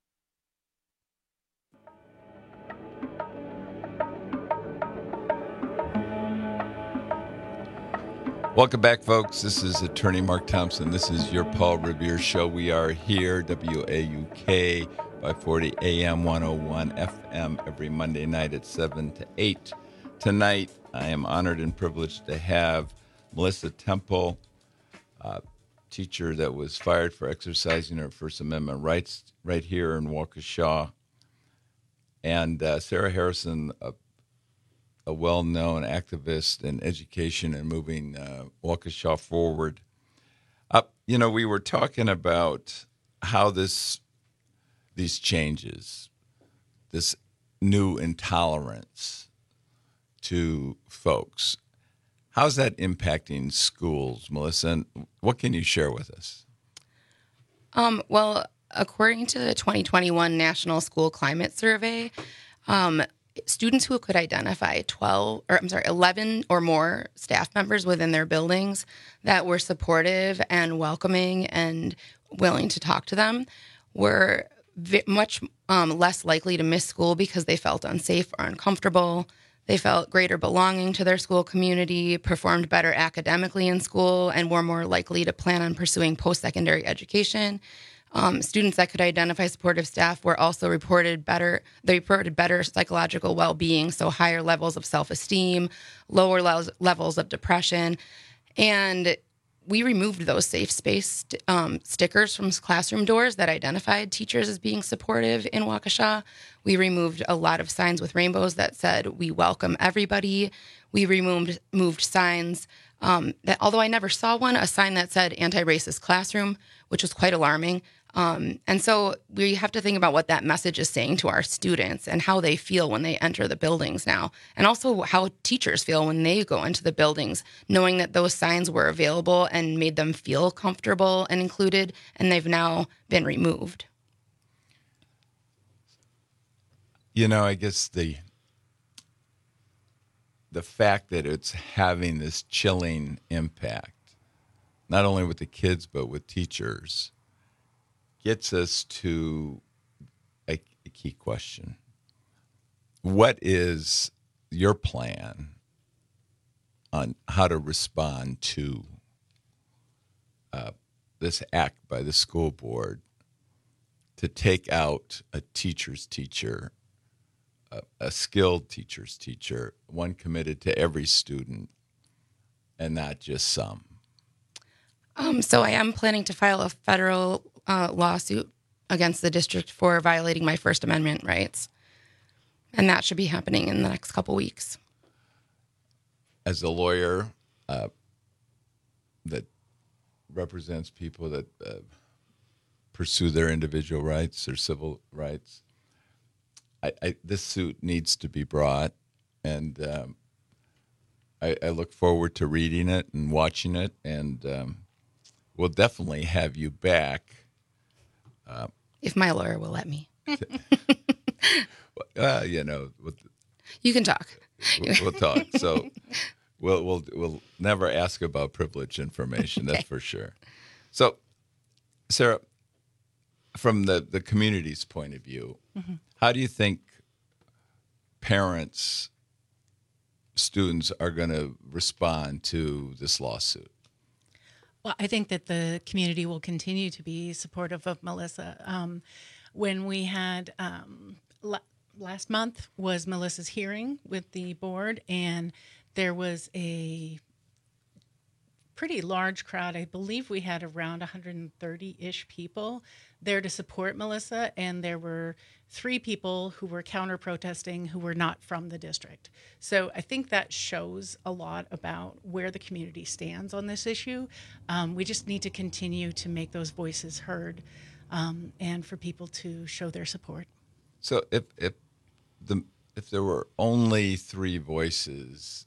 Welcome back, folks. This is Attorney Mark Thompson. This is your Paul Revere Show. We are here, WAUK 540 AM, 101 FM, every Monday night at 7 to 8. Tonight, I am honored and privileged to have Melissa Temple, teacher that was fired for exercising her First Amendment rights right here in Waukesha, and Sarah Harrison, a well-known activist in education and moving Waukesha forward. We were talking about how these changes, this new intolerance to folks, how's that impacting schools, Melissa? And what can you share with us? Well, according to the 2021 National School Climate Survey, students who could identify 11 or more staff members within their buildings that were supportive and welcoming and willing to talk to them were much less likely to miss school because they felt unsafe or uncomfortable. They felt greater belonging to their school community, performed better academically in school, and were more likely to plan on pursuing post-secondary education. Students that could identify supportive staff were also reported better psychological well-being, so higher levels of self-esteem, lower levels of depression. And we removed those safe space stickers from classroom doors that identified teachers as being supportive in Waukesha. We removed a lot of signs with rainbows that said, "We welcome everybody." We moved signs that, although I never saw one, a sign that said "anti-racist classroom," which was quite alarming. And so we have to think about what that message is saying to our students and how they feel when they enter the buildings now. And also how teachers feel when they go into the buildings, knowing that those signs were available and made them feel comfortable and included, and they've now been removed. You know, I guess the fact that it's having this chilling impact, not only with the kids, but with teachers, gets us to a key question. What is your plan on how to respond to this act by the school board to take out a teacher's teacher, a skilled teacher's teacher, one committed to every student and not just some? So I am planning to file a federal lawsuit against the district for violating my First Amendment rights. And that should be happening in the next couple weeks. As a lawyer that represents people that pursue their individual rights, their civil rights, this suit needs to be brought. And I look forward to reading it and watching it. And we'll definitely have you back. If my lawyer will let me. You know, you can talk. We'll talk. So we'll never ask about privileged information. That's for sure. So, Sarah, from the community's point of view, how do you think parents, students are going to respond to this lawsuit? Well, I think that the community will continue to be supportive of Melissa. When we had last month was Melissa's hearing with the board, and there was a pretty large crowd. I believe we had around 130-ish people there to support Melissa, and there were 3 people who were counter-protesting who were not from the district. So I think that shows a lot about where the community stands on this issue. We just need to continue to make those voices heard and for people to show their support. So if there were only 3 voices,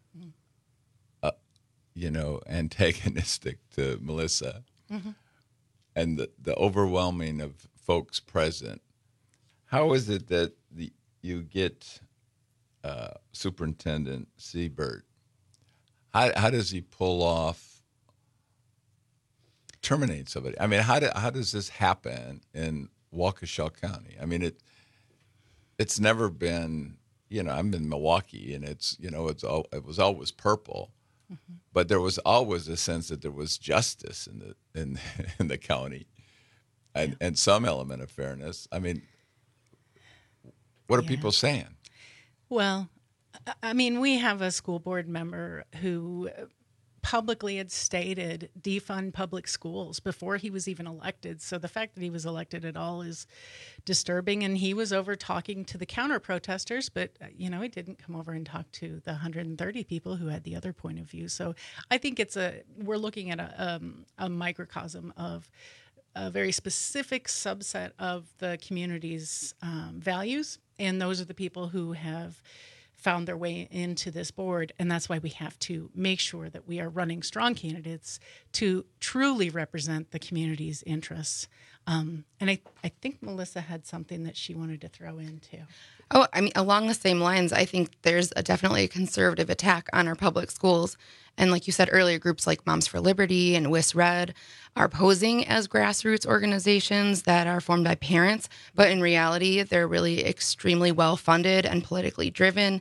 antagonistic to Melissa, and the overwhelming of folks present, how is it that you get Superintendent Siebert? How does he pull off terminating somebody? I mean, how does this happen in Waukesha County? I mean, it's never been. I'm in Milwaukee, and it was always purple. But there was always a sense that there was justice in the county, and some element of fairness. I mean, what are people saying? Well, I mean, we have a school board member who publicly had stated defund public schools before he was even elected. So the fact that he was elected at all is disturbing. And he was over talking to the counter protesters, but he didn't come over and talk to the 130 people who had the other point of view. So I think we're looking at a microcosm of a very specific subset of the community's values. And those are the people who have found their way into this board, and that's why we have to make sure that we are running strong candidates to truly represent the community's interests. And I think Melissa had something that she wanted to throw in too. Oh, I mean, along the same lines, I think there's definitely a conservative attack on our public schools. And like you said earlier, groups like Moms for Liberty and WIS Red are posing as grassroots organizations that are formed by parents, but in reality, they're really extremely well-funded and politically driven.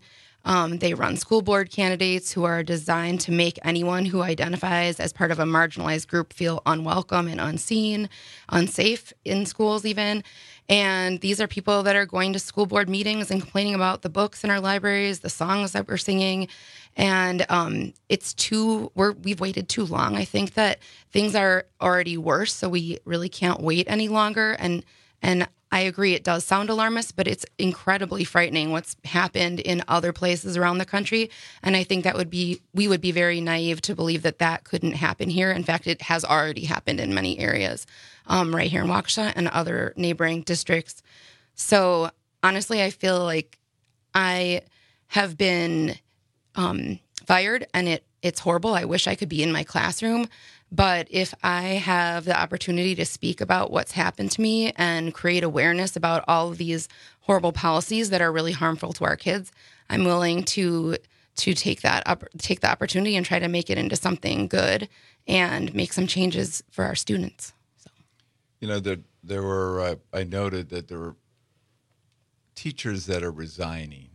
They run school board candidates who are designed to make anyone who identifies as part of a marginalized group feel unwelcome and unseen, unsafe in schools even. And these are people that are going to school board meetings and complaining about the books in our libraries, the songs that we're singing. And we've waited too long. I think that things are already worse, so we really can't wait any longer. And I agree, it does sound alarmist, but it's incredibly frightening what's happened in other places around the country. And I think we would be very naive to believe that couldn't happen here. In fact, it has already happened in many areas, right here in Waukesha and other neighboring districts. So honestly, I feel like I have been fired, and it's horrible. I wish I could be in my classroom. But if I have the opportunity to speak about what's happened to me and create awareness about all of these horrible policies that are really harmful to our kids, I'm willing to take the opportunity and try to make it into something good and make some changes for our students. So, there were I noted that there were teachers that are resigning,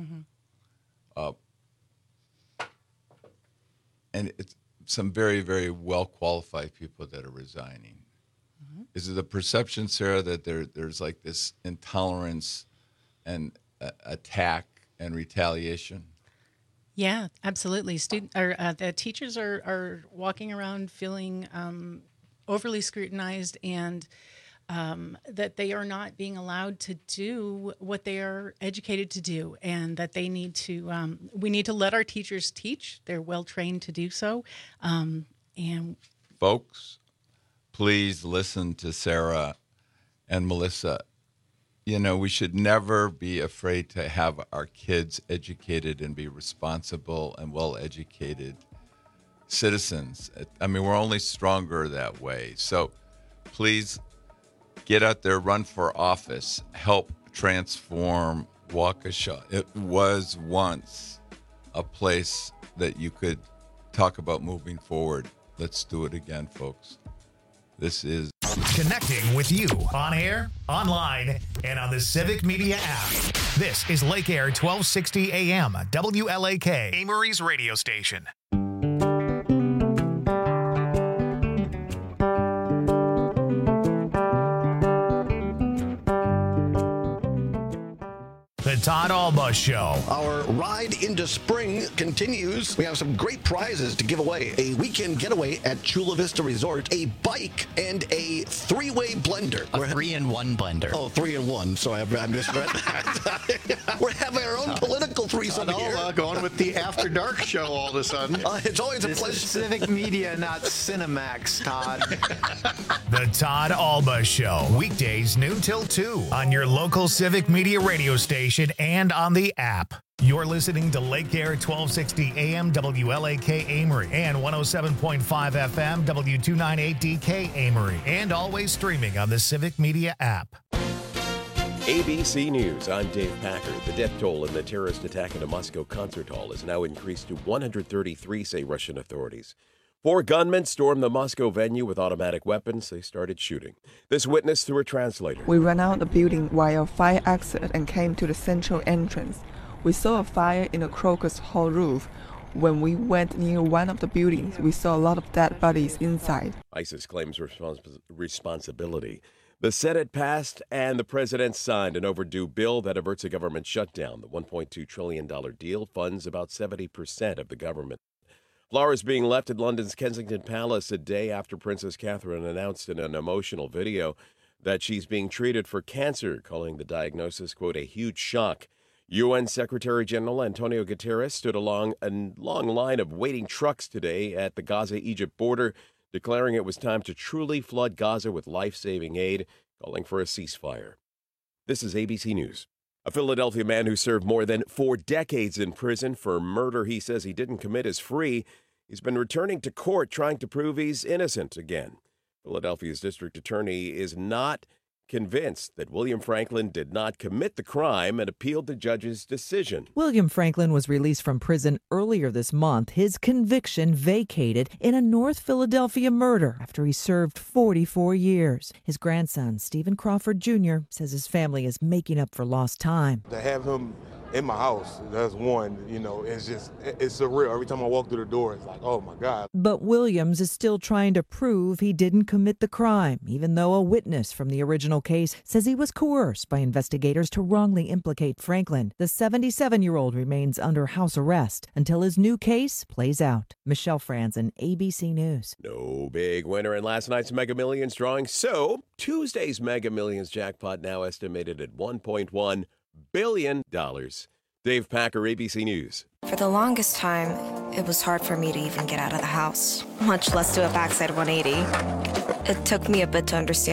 and it's some very, very well-qualified people that are resigning. Mm-hmm. Is it the perception, Sarah, that there's like this intolerance and attack and retaliation? Yeah, absolutely. The teachers are walking around feeling overly scrutinized, and that they are not being allowed to do what they are educated to do, and that they need to. We need to let our teachers teach. They're well trained to do so. And folks, please listen to Sarah and Melissa. We should never be afraid to have our kids educated and be responsible and well-educated citizens. I mean, we're only stronger that way. So please get out there, run for office, help transform Waukesha. It was once a place that you could talk about moving forward. Let's do it again, folks. This is connecting with you on air, online, and on the Civic Media app. This is Lake Air 1260 AM, WLAK, Amory's radio station. The Todd Alba Show. Our ride into spring continues. We have some great prizes to give away. A weekend getaway at Chula Vista Resort, a bike, and a three-way blender. A 3-in-1 blender. Oh, 3-in-1. So I misread that. We're having our own political threesome here. Going with the After Dark show all of a sudden. It's always a pleasure. This is Civic Media, not Cinemax, Todd. The Todd Alba Show. Weekdays noon till 2 on your local Civic Media radio station and on the app. You're listening to Lake Air 1260 AM WLAK Amory and 107.5 FM W298DK Amory, and always streaming on the Civic Media app. ABC News, I'm Dave Packard. The death toll in the terrorist attack at a Moscow concert hall is now increased to 133, say Russian authorities. 4 gunmen stormed the Moscow venue with automatic weapons. They started shooting. This witness through a translator. We ran out of the building via a fire exit and came to the central entrance. We saw a fire in the Crocus Hall roof. When we went near one of the buildings, we saw a lot of dead bodies inside. ISIS claims responsibility. The Senate passed and the president signed an overdue bill that averts a government shutdown. The $1.2 trillion deal funds about 70% of the government. Flowers being left at London's Kensington Palace a day after Princess Catherine announced in an emotional video that she's being treated for cancer, calling the diagnosis, quote, a huge shock. UN Secretary General Antonio Guterres stood along a long line of waiting trucks today at the Gaza-Egypt border, declaring it was time to truly flood Gaza with life-saving aid, calling for a ceasefire. This is ABC News. A Philadelphia man who served more than 4 decades in prison for murder he says he didn't commit is free. He's been returning to court trying to prove he's innocent again. Philadelphia's district attorney is not convinced that William Franklin did not commit the crime and appealed the judge's decision. William Franklin was released from prison earlier this month, his conviction vacated in a North Philadelphia murder after he served 44 years. His grandson, Stephen Crawford Jr., says his family is making up for lost time. To have him in my house. That's one, it's surreal. Every time I walk through the door, it's like, oh my God. But Williams is still trying to prove he didn't commit the crime, even though a witness from the original case says he was coerced by investigators to wrongly implicate Franklin. The 77-year-old remains under house arrest until his new case plays out. Michelle Franzen, ABC News. No big winner in last night's Mega Millions drawing, so Tuesday's Mega Millions jackpot now estimated at $1.1 billion. Dave Packer, ABC News. For the longest time, it was hard for me to even get out of the house, much less do a backside 180. It took me a bit to understand